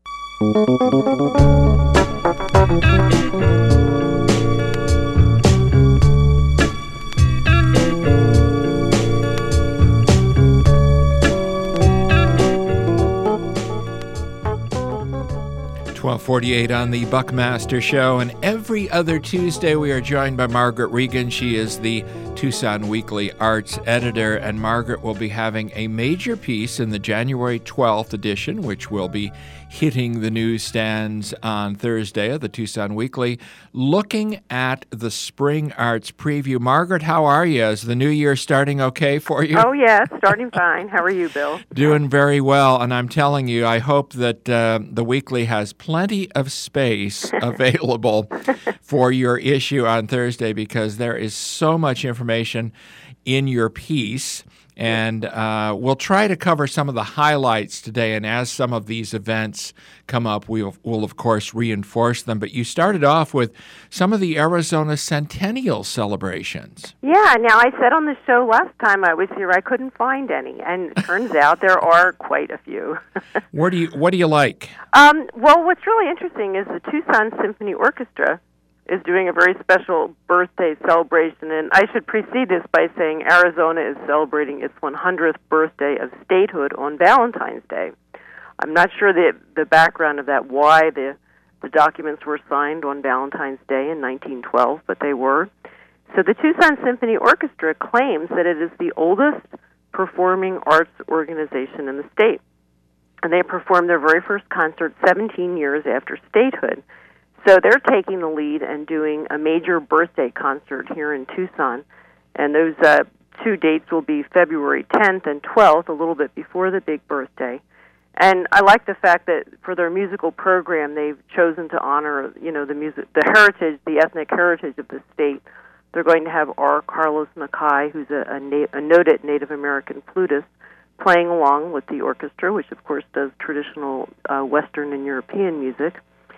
twelve forty-eight on the Buckmaster Show, and every other Tuesday we are joined by Margaret Regan. She is the Tucson Weekly Arts editor, and Margaret will be having a major piece in the January twelfth edition, which will be hitting the newsstands on Thursday of the Tucson Weekly, looking at the Spring Arts Preview. Margaret, how are you? Is the new year starting okay for you? Oh, yeah, starting fine. How are you, Bill? Doing very well, and I'm telling you, I hope that uh, the Weekly has plenty of space available for your issue on Thursday, because there is so much information in your piece. And uh, we'll try to cover some of the highlights today, and as some of these events come up, we'll, we'll of course reinforce them. But you started off with some of the Arizona Centennial celebrations. Yeah, now I said on the show last time I was here I couldn't find any, and it turns out there are quite a few. What do you What do you like? Um, well, what's really interesting is the Tucson Symphony Orchestra is doing a very special birthday celebration, and I should precede this by saying Arizona is celebrating its one hundredth birthday of statehood on Valentine's Day. I'm not sure the the background of that, why the the documents were signed on Valentine's Day in nineteen twelve, but they were. So the Tucson Symphony Orchestra claims that it is the oldest performing arts organization in the state, and they performed their very first concert seventeen years after statehood. So they're taking the lead and doing a major birthday concert here in Tucson, and those uh, two dates will be February tenth and twelfth, a little bit before the big birthday. And I like the fact that for their musical program, they've chosen to honor, you know, the music, the heritage, the ethnic heritage of the state. They're going to have R. Carlos Mackay, who's a, a, na- a noted Native American flutist, playing along with the orchestra, which of course does traditional uh, Western and European music.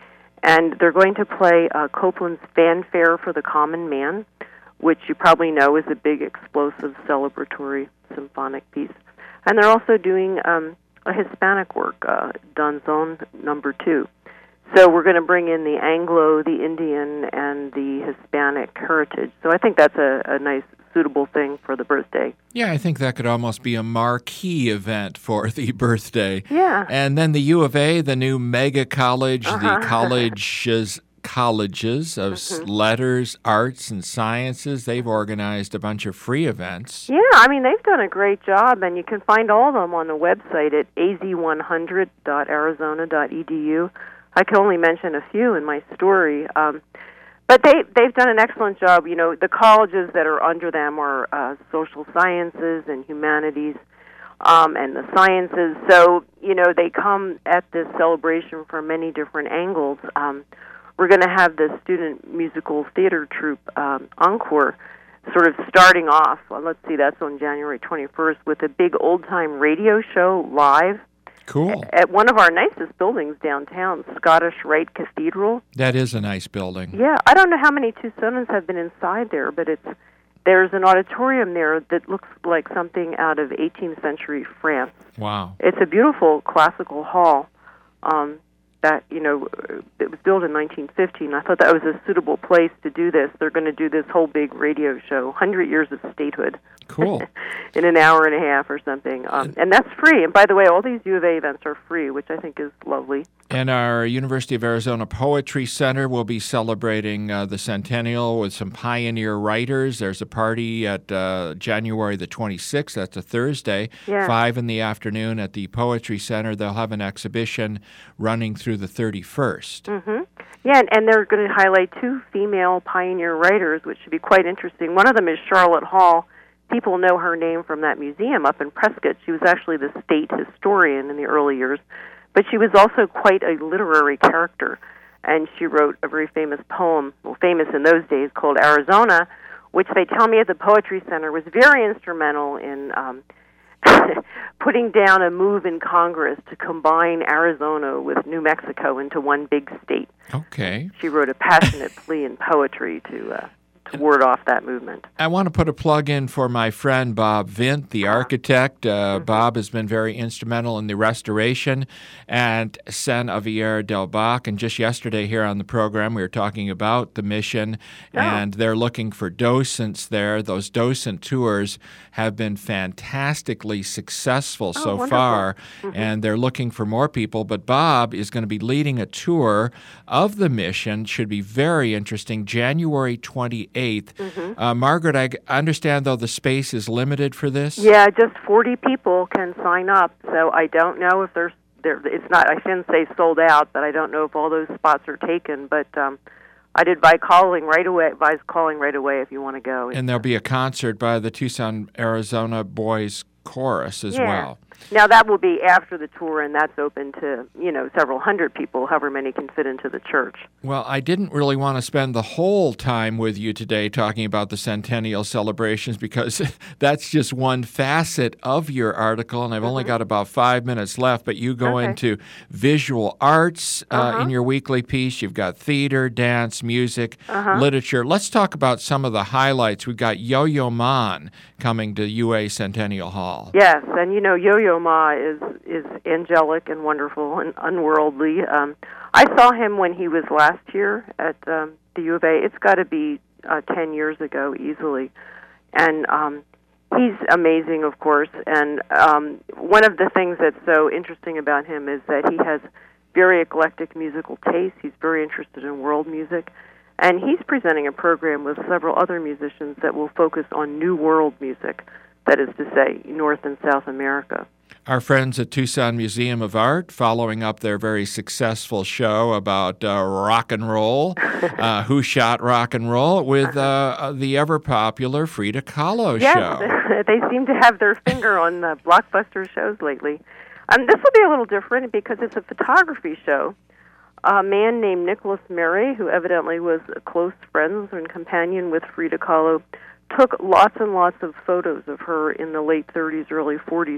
And they're going to play uh, Copland's Fanfare for the Common Man, which you probably know is a big, explosive, celebratory symphonic piece. And they're also doing um, a Hispanic work, uh, Danzón Number Two. So we're going to bring in the Anglo, the Indian, and the Hispanic heritage. So I think that's a, a nice, suitable thing for the birthday. Yeah, I think that could almost be a marquee event for the birthday. Yeah. And then the U of A, the new mega college, Uh-huh. the colleges colleges of Mhm. letters, arts, and sciences, they've organized a bunch of free events. Yeah, I mean, they've done a great job, and you can find all of them on the website at a z one hundred dot arizona dot e d u. I can only mention a few in my story. Um, but they, they've done an excellent job. You know, the colleges that are under them are uh, social sciences and humanities um, and the sciences. So, you know, they come at this celebration from many different angles. Um, we're going to have the student musical theater troupe, um, Encore, sort of starting off. Well, let's see, that's on January twenty-first with a big old-time radio show live. Cool. At one of our nicest buildings downtown, Scottish Rite Cathedral. That is a nice building. Yeah, I don't know how many Tucsonans have been inside there, but it's there's an auditorium there that looks like something out of eighteenth century France. Wow. It's a beautiful classical hall um, that, you know, it was built in nineteen fifteen. I thought that was a suitable place to do this. They're going to do this whole big radio show, one hundred years of statehood. Cool. in an hour and a half or something. Um, and that's free. And by the way, all these U of A events are free, which I think is lovely. And our University of Arizona Poetry Center will be celebrating uh, the centennial with some pioneer writers. There's a party at uh, January the twenty-sixth. That's a Thursday, yeah. five in the afternoon at the Poetry Center. They'll have an exhibition running through the thirty-first. Mm-hmm. Yeah, and, and they're going to highlight two female pioneer writers, which should be quite interesting. One of them is Charlotte Hall. People know her name from that museum up in Prescott. She was actually the state historian in the early years. But she was also quite a literary character, and she wrote a very famous poem, well, famous in those days, called Arizona, which they tell me at the Poetry Center was very instrumental in um, putting down a move in Congress to combine Arizona with New Mexico into one big state. Okay. She wrote a passionate plea in poetry to uh, to ward off that movement. I want to put a plug in for my friend Bob Vint, the architect. Uh, mm-hmm. Bob has been very instrumental in the restoration at San Javier del Bac. And just yesterday here on the program, we were talking about the mission, oh. and they're looking for docents there. Those docent tours have been fantastically successful oh, so wonderful. far, mm-hmm. and they're looking for more people. But Bob is going to be leading a tour of the mission. Should be very interesting, January twenty-eighth. Mm-hmm. Uh, Margaret, I understand, though, the space is limited for this? Yeah, just forty people can sign up, so I don't know if there's, there, it's not, I shouldn't say sold out, but I don't know if all those spots are taken, but um, I'd advise calling right away, advise calling right away if you want to go. And there'll be a concert by the Tucson, Arizona Boys Chorus as yeah. well. Now, that will be after the tour, and that's open to, you know, several hundred people, however many can fit into the church. Well, I didn't really want to spend the whole time with you today talking about the centennial celebrations because that's just one facet of your article, and I've mm-hmm. only got about five minutes left, but you go okay. into visual arts uh, uh-huh. in your weekly piece. You've got theater, dance, music, uh-huh. literature. Let's talk about some of the highlights. We've got Yo-Yo Ma coming to U A Centennial Hall. Yes, and you know, Yo-Yo Ma is is angelic and wonderful and unworldly. Um, I saw him when he was last year at um, the U of A. It's got to be uh, ten years ago easily, and um, he's amazing, of course. And um, one of the things that's so interesting about him is that he has very eclectic musical taste. He's very interested in world music. And he's presenting a program with several other musicians that will focus on New World music, that is to say, North and South America. Our friends at Tucson Museum of Art following up their very successful show about uh, rock and roll, uh, Who Shot Rock and Roll, with uh, the ever-popular Frida Kahlo yes, show. Yes, they seem to have their finger on the blockbuster shows lately. Um, this will be a little different because it's a photography show. A man named Nicholas Murray, who evidently was close friends and companion with Frida Kahlo, took lots and lots of photos of her in the late thirties, early forties.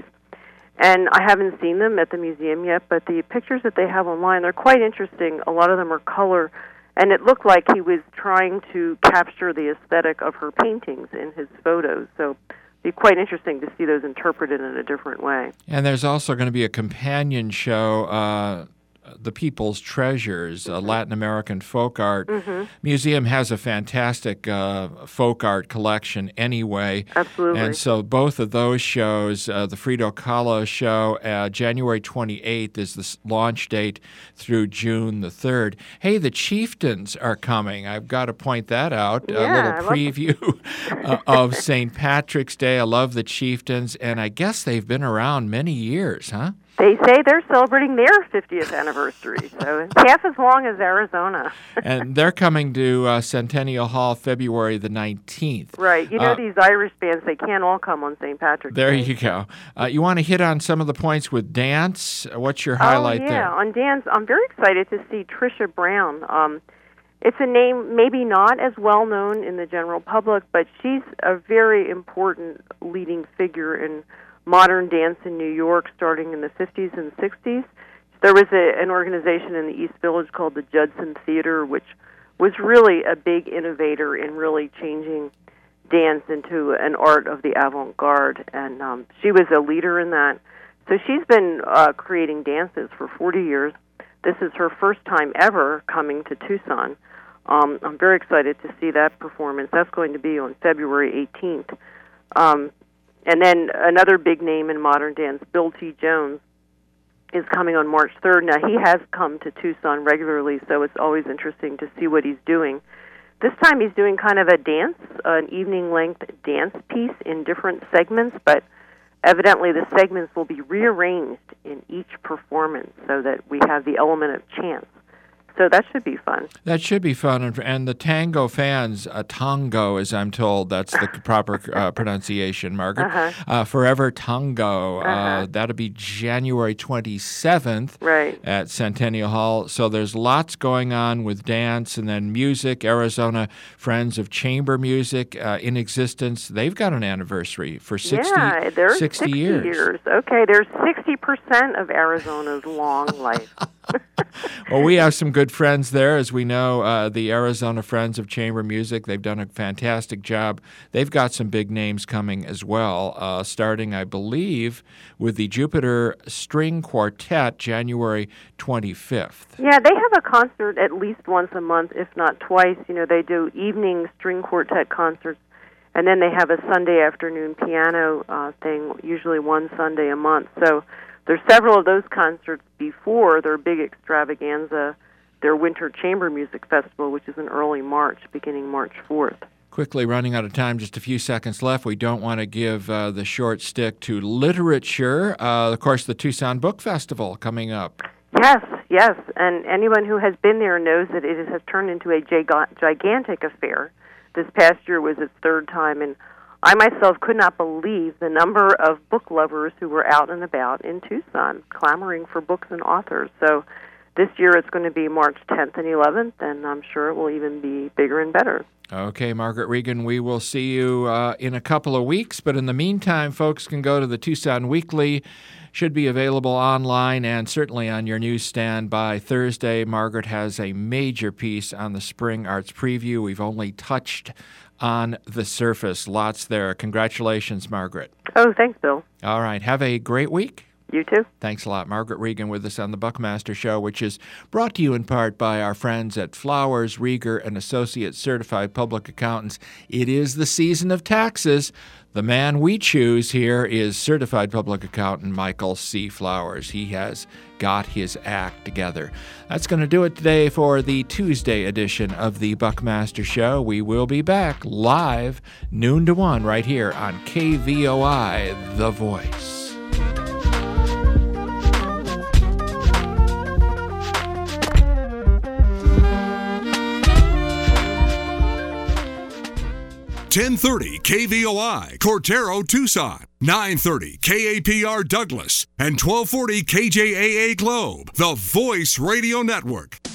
And I haven't seen them at the museum yet, but the pictures that they have online, they're quite interesting. A lot of them are color, and it looked like he was trying to capture the aesthetic of her paintings in his photos. So it'd be quite interesting to see those interpreted in a different way. And there's also going to be a companion show, uh The People's Treasures, mm-hmm. a Latin American folk art. Mm-hmm. Museum has a fantastic uh, folk art collection anyway. Absolutely. And so both of those shows, uh, the Frida Kahlo show, uh, January twenty-eighth is the launch date through June the third. Hey, the Chieftains are coming. I've got to point that out. Yeah, a little I preview uh, of Saint Patrick's Day. I love the Chieftains, and I guess they've been around many years, huh? They say they're celebrating their fiftieth anniversary, so it's half as long as Arizona. And they're coming to uh, Centennial Hall February the nineteenth. Right. You know, uh, these Irish bands, they can't all come on Saint Patrick's there Day. you go. Uh, you want to hit on some of the points with dance? What's your highlight oh, yeah. there? On dance, I'm very excited to see Trisha Brown. Um, it's a name maybe not as well known in the general public, but she's a very important leading figure in modern dance in New York starting in the fifties and sixties. There was a, an organization in the East Village called the Judson Theater, which was really a big innovator in really changing dance into an art of the avant-garde, and um, she was a leader in that. So she's been uh, creating dances for forty years. This is her first time ever coming to Tucson. Um, I'm very excited to see that performance. That's going to be on February eighteenth. Um, And then another big name in modern dance, Bill T. Jones, is coming on March third. Now, he has come to Tucson regularly, so it's always interesting to see what he's doing. This time he's doing kind of a dance, an evening-length dance piece in different segments, but evidently the segments will be rearranged in each performance so that we have the element of chance. So that should be fun. That should be fun. And, and the tango fans, uh, tango, as I'm told, that's the proper uh, pronunciation, Margaret. Uh-huh. Uh, Forever Tango. Uh-huh. Uh, that'll be January twenty-seventh right. at Centennial Hall. So there's lots going on with dance and then music. Arizona Friends of Chamber Music uh, in existence. They've got an anniversary for sixty, yeah, they're sixty, sixty years. years. Okay, there's sixty percent of Arizona's long life. Well, we have some good friends there. As we know, uh, the Arizona Friends of Chamber Music, they've done a fantastic job. They've got some big names coming as well, uh, starting, I believe, with the Jupiter String Quartet, January twenty-fifth. Yeah, they have a concert at least once a month, if not twice. You know, they do evening string quartet concerts, and then they have a Sunday afternoon piano uh, thing, usually one Sunday a month. So there's several of those concerts before their big extravaganza, their Winter Chamber Music Festival, which is in early March, beginning March fourth. Quickly running out of time, just a few seconds left. We don't want to give uh, the short stick to literature. Uh, of course, the Tucson Book Festival coming up. Yes, yes, and anyone who has been there knows that it has turned into a gigantic affair. This past year was its third time, and I myself could not believe the number of book lovers who were out and about in Tucson clamoring for books and authors. So this year it's going to be March tenth and eleventh, and I'm sure it will even be bigger and better. Okay, Margaret Regan, we will see you uh, in a couple of weeks. But in the meantime, folks can go to the Tucson Weekly. Should be available online and certainly on your newsstand by Thursday. Margaret has a major piece on the Spring Arts Preview. We've only touched on the surface. Lots there. Congratulations, Margaret. Oh, thanks, Bill. All right. Have a great week. You too. Thanks a lot. Margaret Regan with us on the Buckmaster Show, which is brought to you in part by our friends at Flowers, Rieger, and Associates Certified Public Accountants. It is the season of taxes. The man we choose here is Certified Public Accountant Michael C. Flowers. He has got his act together. That's going to do it today for the Tuesday edition of the Buckmaster Show. We will be back live noon to one right here on K V O I, The Voice. ten thirty K V O I, Cortero, Tucson. nine thirty K A P R Douglas. And twelve forty K J A A Globe, the Voice Radio Network.